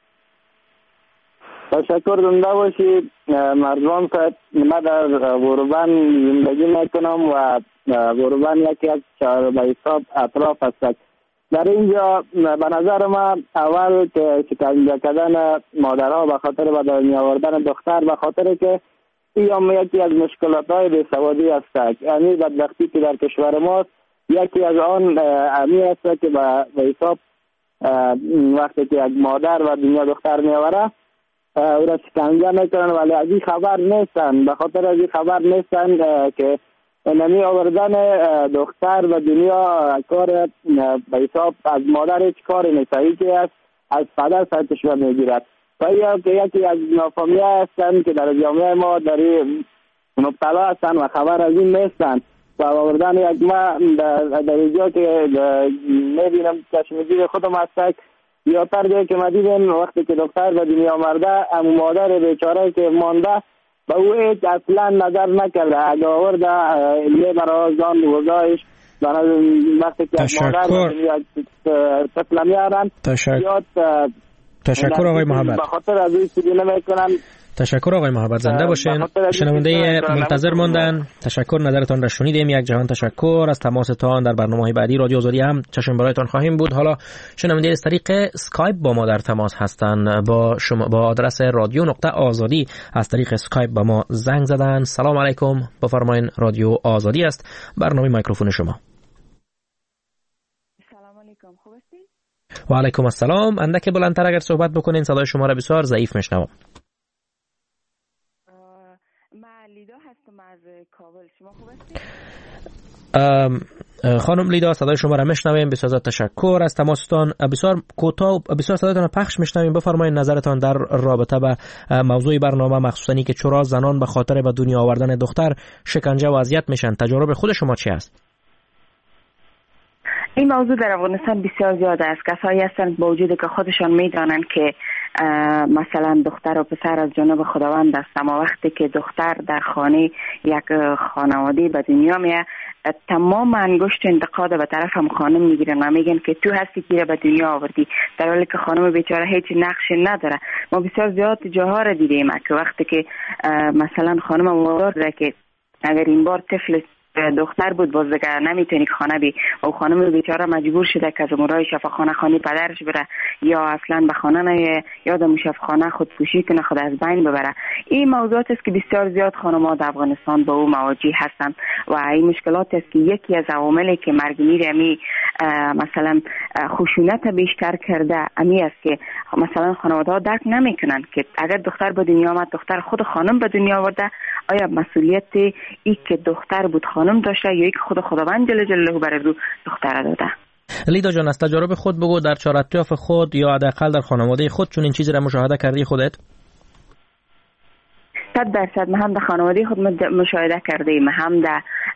تشکر، زنده باشید. مرزوان صاحب، من در گربن زندگی میکنم و گربن یکی از به حساب اطراف است. در اینجا به نظر من اول که شکنجه کردن مادرها به خاطر به دنیا آوردن دختر، به خاطر که این یکی از مشکلات‌های بیسوادی است. یعنی بدبختی که در کشور ما یکی از آن امی است که به حساب وقتی که یک مادر و دنیا دختر میآوره او را شکنجه میکنن، ولی از این خبر نیستن. به خاطر از این خبر نیستن که نمی آوردن دختر و دنیا کار به حساب از مادر هیچ کاری نیست، که از پدر سرچش میگیرد. و یکی از نافهمی هستن که در جامعه ما در مبتلا هستن و خبر از این نیستن. و آوردن یک ما در اینجا که میبینم چشمگیر خودم هست، یا تر که ما دیدیم وقتی که دختر به دنیا آورده، اما مادر بیچاره که مانده به او هیچ اصلا نظر نکرده. اگه آورده یه برای جان گذاشت، وقتی که مادر طفل میارن. تشکر آقای محبت. به خاطر از این سیدی نمیکنن. تشکر آقای محبت، زنده باشین. شنونده منتظر ماندن. تشکر، نظرتان را شنیدیم. یک جهان تشکر از تماستان. در برنامه‌های بعدی رادیو آزادی هم چشم برایتان خواهیم بود. حالا شنونده از طریق اسکایپ با ما در تماس هستند. با شما با آدرس رادیو.آزادی از طریق اسکایپ با ما زنگ زدن. سلام علیکم، بفرمایید. رادیو آزادی است، برنامه مایکروفون شما. سلام علیکم، خوب هستین؟ و علیکم السلام. اندک بلندتر اگر صحبت بکنین، صدای شما را بسیار ضعیف میشنوم. لیدا هستم از کابل. شما خوب هستید؟ خانم لیدا، صدای شما را میشنویم. بسیار تشکر از تماستان. بسیار کوتاه بسیار صدایتان را پخش میشنویم. بفرمایید نظرتان در رابطه به موضوع برنامه، مخصوصا که چرا زنان به خاطر به دنیا آوردن دختر شکنجه و اذیت میشن. تجربه خود شما چی است؟ این موضوع در افغانستان بسیار زیاد است. کسایی هستند با وجودی که خودشان میدانند که مثلا دختر و پسر از جانب خداوند است، اما وقتی که دختر در خانه یک خانواده به دنیا میاد، تمام انگشت انتقاد به طرف هم خانم میگیرن و میگن که تو هستی که به دنیا آوردی، در حالی که خانم بیچاره هیچ نقشی نداره. ما بسیار زیاد جاها را دیدیم که وقتی که مثلا خانم وادار که اگر این بار طفل دختر بود باز دیگه نمیتونی خانه بی و خانم بیچاره مجبور شده که از امورای شفاخانه خانه پدرش بره یا اصلا به خانه نه یاد شفاخانه خودکشی کنه، خود از بین ببره. این موضوعات است که بسیار زیاد خانم‌ها در افغانستان با او مواجه هستند و این مشکلات است که یکی از عواملی که مرگ میره مثلا خشونت بیشتر کرده امی است که مثلا خانواده‌ها درک نمیکنن که اگر دختر به دنیا آمد، دختر خود خانم به دنیا آورده، آیا مسئولیت ای که دختر بود خانم داشته یا ای که خود خداوند جل جلاله بر او دختر داده؟ لیدا جان، از تجارب خود بگو، در چهار اطراف خود یا حداقل در خانواده خود چون این چیزی را مشاهده کردی خودت؟ 100% من هم در خانواده خود مشاهده کردیم، هم در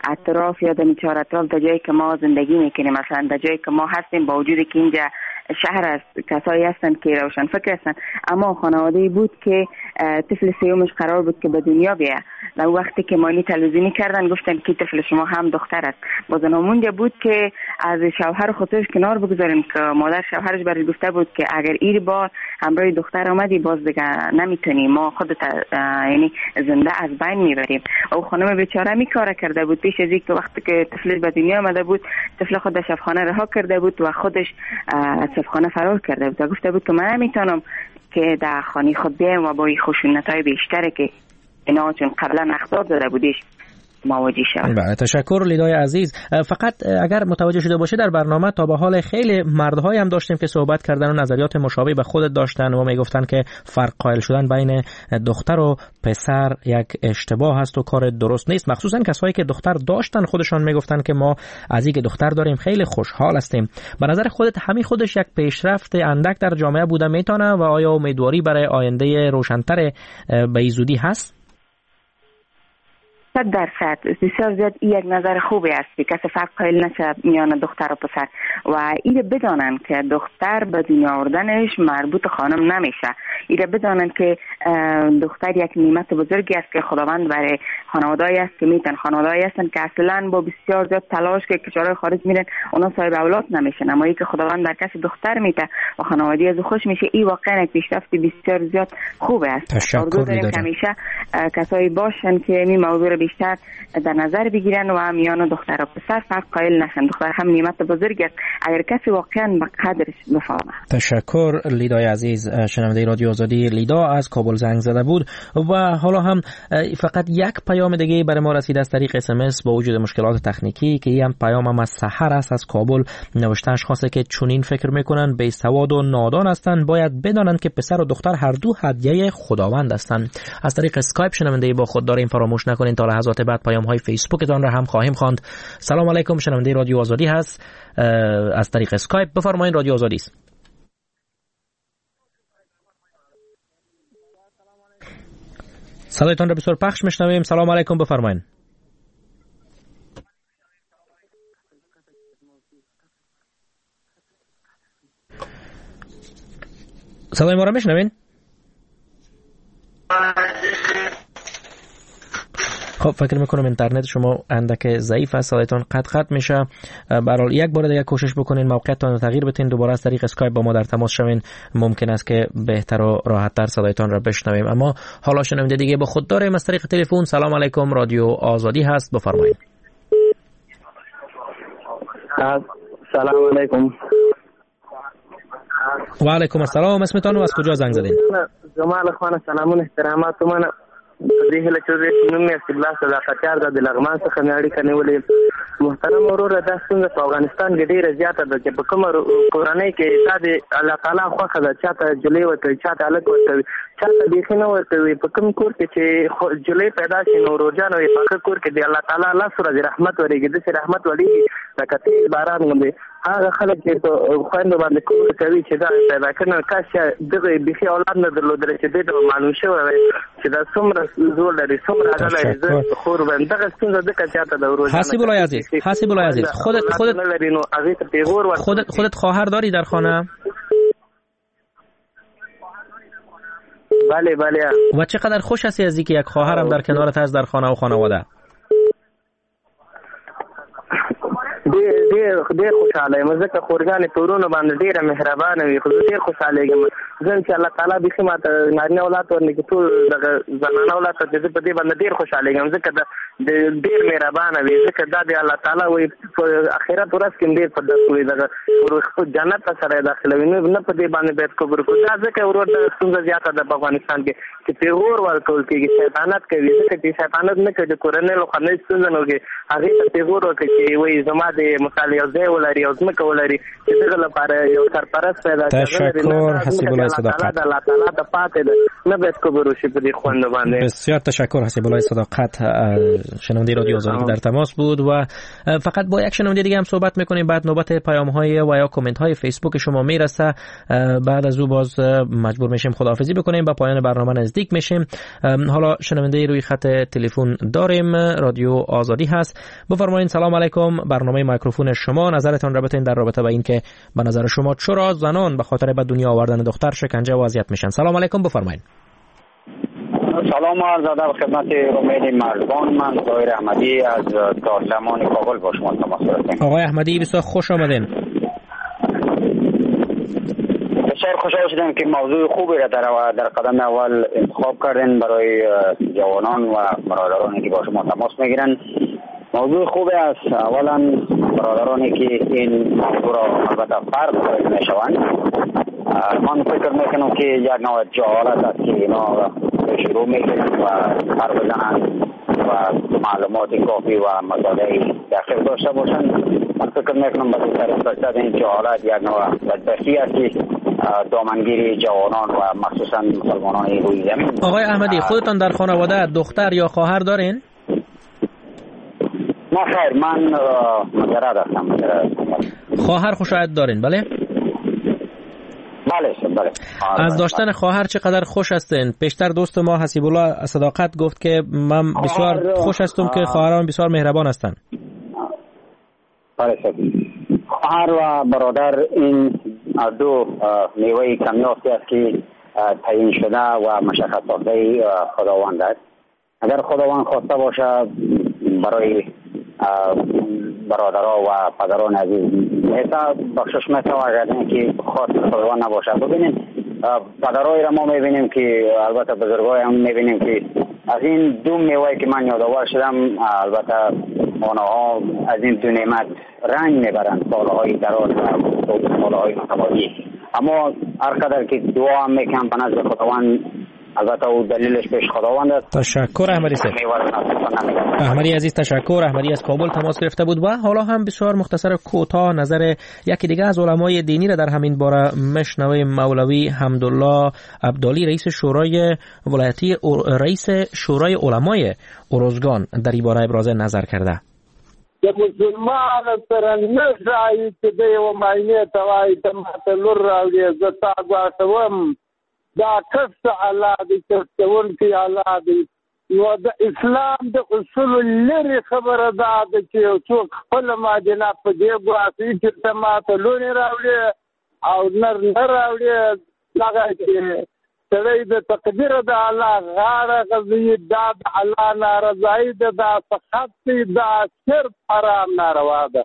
اطراف یا در چهار اطراف در جایی که ما زندگی میکنیم، مثلا در جایی که ما هستیم با وجودی که اینجا شهر است، کسایی هستند که روشن فکر هستند، اما خانواده‌ای بود که طفل سیومش قرار بود که به دنیا بیاد. در وقتی که مانی تلویزیونی کردن گفتن که طفل شما هم دختر است. باز همونجا بود که از شوهر خودش کنار بگذاریم که مادر شوهرش برای گفته بود که اگر این بار همراه دختر آمدی باز دیگه نمیتونی، ما خودت یعنی زنده از بین میبریم. او خانم بیچاره می کار کرده بود پیش از اینکه وقتی که طفلش به دنیا آمده بود طفل خود در شفاخانه رها کرده بود و خودش از شفاخانه فرار کرده بود و گفته بود که من نمیتونم که در خانه خود بیام و با این خشونت‌های بیشتره که اینا چون قبلا اخطار داده بودیش مواجه شد. بله تشکر لیدای عزیز. فقط اگر متوجه شده باشه در برنامه تا به حال خیلی مردهایی هم داشتیم که صحبت کردن و نظریات مشابه به خودت داشتن و میگفتن که فرق قائل شدن بین دختر و پسر یک اشتباه هست و کار درست نیست. مخصوصا کسایی که دختر داشتن خودشان میگفتن که ما از اینکه دختر داریم خیلی خوشحال هستیم. به نظر خودت همین خودش یک پیشرفت اندک در جامعه بوده میتونه و آیا امیدواری برای آینده روشن‌تر به زودی هست؟ 100% بسیار زیاد این یک نظر خوبی است که کسی فرق قائل نشه میان دختر و پسر و این بدانن که دختر به دنیا آوردنش مربوط خانم نمیشه. این بدانن که دختر یک نعمت بزرگی است که خداوند برای خانواده‌ای است که میتن خانواده‌ای هستن که اصلا با بسیار زیاد تلاش که کشورهای خارج میرن اونا صاحب اولاد نمیشن، اما ای که خداوند در کسی دختر میته و خانواده از خوش میشه، این واقعا یک پیشرفت بسیار زیاد خوب است. تشکر داریم که همیشه کسایی باشن که این موضوع بیشتر در نظر بگیرن و میان دختر و پسر فرق قائل نشن. دختر هم نعمت بزرگی است اگر کسی واقعا به قدرش بفهمه. تشکر لیدای عزیز. شنونده رادیو آزادی لیدا از کابل زنگ زده بود و حالا هم فقط یک پیام دیگه برای ما رسید از طریق SMS با وجود مشکلات تکنیکی که این پیام هم از سحر است از کابل. نوشته اشخاصی که چنین فکر میکنن بی سواد و نادان هستند باید بدانند که پسر و دختر هر دو هدیه خداوند هستند. از طریق اسکایپ شنونده با خود داریم، فراموش نکنین تا لحظات بعد پیام های فیسبوکتان را هم خواهیم خواند. سلام علیکم، شنونده رادیو آزادی هست از طریق اسکایپ، بفرمایید. رادیو آزادی است. صدایتان را بسیار پخش میشنویم. سلام علیکم، بفرمایید. صدای ما را میشنوین؟ خب فکر میکنم اینترنت شما اندک ضعیف است، صدایتان قطع میشه. به هر حال یک بار دیگه کوشش بکنین موقعیتتان رو تغییر بدین، دوباره از طریق اسکایپ با ما در تماس شوین، ممکن است که بهتر و راحت‌تر صدایتان را بشنویم. اما حالا شنونده دیگه با خود داریم از طریق تلفن. سلام علیکم، رادیو آزادی هست، بفرمایید. سلام علیکم. و علیکم السلام، اسمتان و از کجا زنگ زدین؟ جمال خان، سلامون احترامات من دې هله چې نوم یې استقلال صداقتیار د لغمان څخه مې اړیکه نیولې. محترم وروره دا ستونزه په افغانستان کې ډېره زیاته ده چې په کومه کورنۍ کې دا د الله تعالی خوښه ده چاته جلۍ ورکوي چاته هلک ورکوي چاته بیخي نه ورکوي. په کوم کور کې چې جلۍ پیدا شي نو روزانه وي په هغه کور کې د الله تعالی لس ورځې رحمت ورېږي، داسې رحمت ورېږي لکه تېل باران غوندې. هغه خلک چې په خویندو باندې کور کوي چې دا پیدا کړنه کاش دغه بیخي اولاد نه درلودلی چې دې ته معلوم شوی وی چې دا څومره زور لري څومره هغه لري زه خور باندې دغه ستونزه ځکه زیاته ده. حسیب الله عزیز، حسیب الله عزیز، خودت خواهر داری در خانه؟ بله بله. و چقدر خوش هستی از اینکه یک خواهرم در کنارت هست در خانه و خانواده؟ ډېر خوشاله یم ځکه خورګانې پرونه باندې ډېره مهربانه وي، خو زه ډېر خوشاله یم زه چې الله تعالی بیخي ماته نارینه اولاد ورنکړي ټول دغه زنانه اولاد ته زه په دې باندې ډېر خوشاله یم ځکه ډېر مهربانه وي، ځکه دا د الله تعالی وایي په آخرت ورځ کې ډېر په درس وي دغه جنت ته سړی داخلوي نه په دې باندې باید کبر وکړو. دا ځکه ورور د ستونزه زیاته ده په افغانستان کې چې پیغور ورکول کېږي، شیطانت کوي، ځکه چې شیطانت نه کوي د کورنۍ له خوا نه ستونزه نه وکړي هغې ته پیغور ورکړي چې وایي زما د مثالیازه ولري او ځمکه ولري چې دغه لپاره یو سرپرست پیدا کړل. تشکر حسیب الله صداقت. الله تعالی د پاتې نه به کوبرو شي په دې خوند باندې. بسیار تشکر حسیب الله صداقت. شنونده رادیو آزادی در تماس بود و فقط با یک شنونده دیگه هم صحبت میکنیم، بعد نوبت پیام‌های و یا کامنت‌های فیسبوک شما میرسه. بعد از او باز مجبور میشیم خداحافظی بکنیم، با پایان برنامه نزدیک میشیم. حالا شنونده روی خط تلفن داریم، رادیو آزادی هست. بفرمایید. سلام علیکم، برنامه میکروفون شما، نظرتان را بتین در رابطه با این که به نظر شما چرا زنان به خاطر به دنیا آوردن دختر شکنجه و اذیت میشن. سلام علیکم، بفرمایید. سلام عرض ادب خدمت امید مردان. من ظاهر احمدی از دارالمان کابل با شما تماس گرفتم. آقای احمدی بسیار خوش آمدین. بسیار خوشحال شدم که موضوع خوبی را در قدم اول انتخاب کردین برای جوانان و برادرانی که با شما تماس میگیرن. موضوع خوبی است. اولا برادرانی که این موضوع را البته فرق میشوند، من فکر میکنم که یک نوع جهالت است که اینا شروع میکنند و حرف بزنند و معلومات کافی و مطالعه دقیق داشته باشند. من فکر میکنم به طریق این جهالت یک نوع بدبختی است که دامنگیر جوانان و مخصوصا مسلمانان روی زمین. آقای احمدی، خودتان در خانواده دختر یا خواهر دارین؟ نه خیر، من مجرد هستم. خواهر خو شاید دارین؟ بله؟ بله. از داشتن خواهر چقدر خوش هستین؟ پیشتر دوست ما حسیب الله صداقت گفت که من بسیار خوش هستم که خواهران بسیار مهربان هستند. بله، خواهر و برادر این دو میوه کمیافتی است که تعیین شده و مشخص ساخته خداوند است. اگر خداوند خواسته باشه برای برادرها و پدران عزیز میتا بخشش میتا، اگر که خواست خداوند نباشه. ببینید پدرهای را ما میبینیم که البته بزرگای هم میبینیم که از این دو میوه که من یادآور شدم، البته آنها از این دو نعمت رنج میبرند سالهای دراز و سالهای متوالی. اما هر قدر که دعا هم میکنم به نزد خداوند، البته او دلیلش پیش خداوند است. تشکر احمدی صاحب. احمدی عزیز تشکر. احمدی از کابل تماس گرفته بود. و حالا هم بسیار مختصر کوتاه نظر یکی دیگه از علمای دینی را در همین باره مشنویم. مولوی حمدالله عبدالی، رئیس شورای ولایتی رئیس شورای علمای ارزگان، در این باره ابراز نظر کرده. د مسلمان سره نشای چې د یو ماینه توای ته ماته لور راوړي زه تا غواړم دا کس الله دې تستون کې الله دې نو د اسلام د اصول لري خبره ده چې څوک خپل ماجنه په دې غواړي چې ته ماته لور راوړي او نر راوړي لږه چې سړی د تقدیر د الله غاړه غزي دا د الله نارضایي ده، دا سخت دا صرف حرام ناروا ده.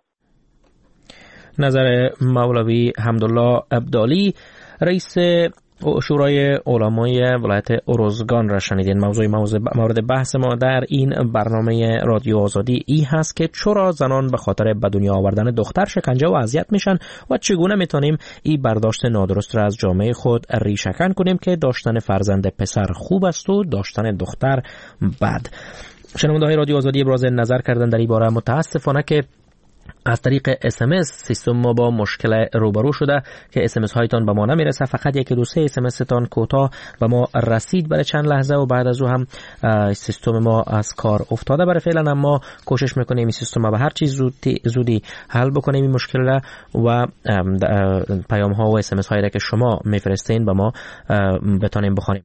نظر مولوی حمدالله عبدالی، رئیس شورای علمای ولایت ارزگان را شنیدین. مورد بحث ما در این برنامه رادیو آزادی ای هست که چرا زنان به خاطر به دنیا آوردن دختر شکنجه و اذیت میشن و چگونه میتونیم این برداشت نادرست را از جامعه خود ریشه‌کن کنیم که داشتن فرزند پسر خوب است و داشتن دختر بد. شنونده‌های رادیو آزادی ابراز نظر کردن در این باره. متاسفانه که از طریق SMS سیستم ما با مشکل روبرو شده که SMS هایتان به ما نمیرسه. فقط یک دو سه SMS تان کوتاه به ما رسید برای چند لحظه و بعد از او هم سیستم ما از کار افتاده. برای فعلا اما کوشش میکنیم این سیستم به هر چیز زودی حل بکنیم این مشکل را و پیام ها و SMS هایی را که شما میفرستین به ما بتانیم بخوانیم.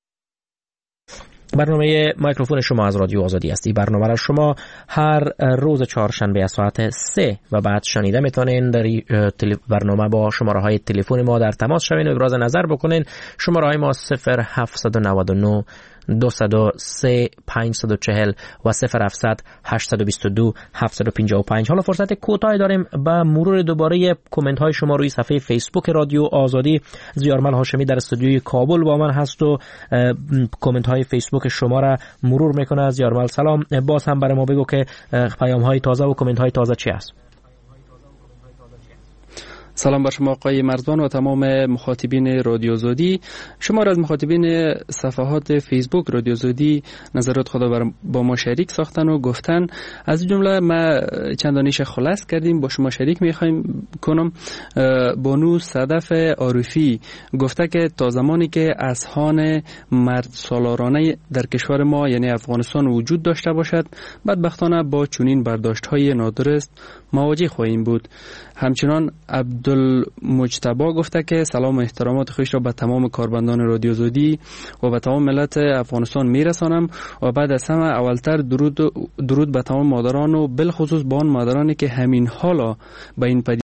برنامه میکروفون شما از رادیو آزادی است. این برنامه را شما هر روز چهارشنبه از ساعت 3 و بعد شنیده میتونین. در برنامه با شماره های تلفن ما در تماس شوین و ابراز نظر بکنین. شماره های ما 0799 203 540 و 0700 822 755. حالا فرصت کوتاهی داریم به مرور دوباره کامنت های شما روی صفحه فیسبوک رادیو آزادی. زیارمل هاشمی در استودیوی کابل با من هست و کامنت های فیسبوک شما را مرور میکنه. زیارمل سلام، باز هم برای ما بگو که پیام های تازه و کامنت های تازه چی است؟ سلام بر شما آقای مرزبان و تمام مخاطبین رادیو زودی. شما از مخاطبین صفحات فیسبوک رادیو زودی نظرات خود با ما شریک ساختن و گفتن. از جمله ما چندانیش خلاص کردیم با شما شریک میخوایم کنم. بانو صدف عارفی گفته که تا زمانی که اذهان مرد سالارانه در کشور ما یعنی افغانستان وجود داشته باشد، بدبختانه با چنین برداشت‌های نادرست مواجه خواهیم بود. همچنان عبدالمجتبی گفته که سلام و احترامات خویش را به تمام کارمندان رادیو زودی و به تمام ملت افغانستان میرسانم و بعد از همه اولتر درود به تمام مادران و بالخصوص به آن مادرانی که همین حالا به این